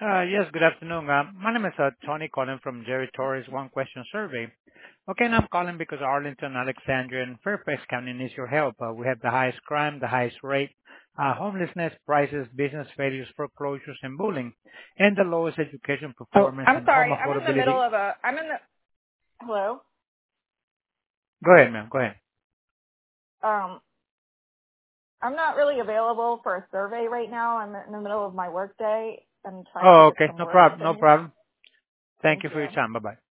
Yes, good afternoon. My name is Tony calling from Jerry Torres One Question Survey. Okay, and I'm calling because Arlington, Alexandria, and Fairfax County needs your help. We have the highest crime, the highest rate, homelessness, prices, business failures, foreclosures, and bullying, and the lowest education Oh, performance I'm and home sorry. I'm in the middle affordability. of a. I'm in the. Hello. Go ahead, ma'am. Go ahead. Um, I'm not really available for a survey right now. I'm in the middle of my work day. I'm trying to Oh, get okay. some No work problem. No finished. problem. Thank Thank you for your you. time. Bye-bye.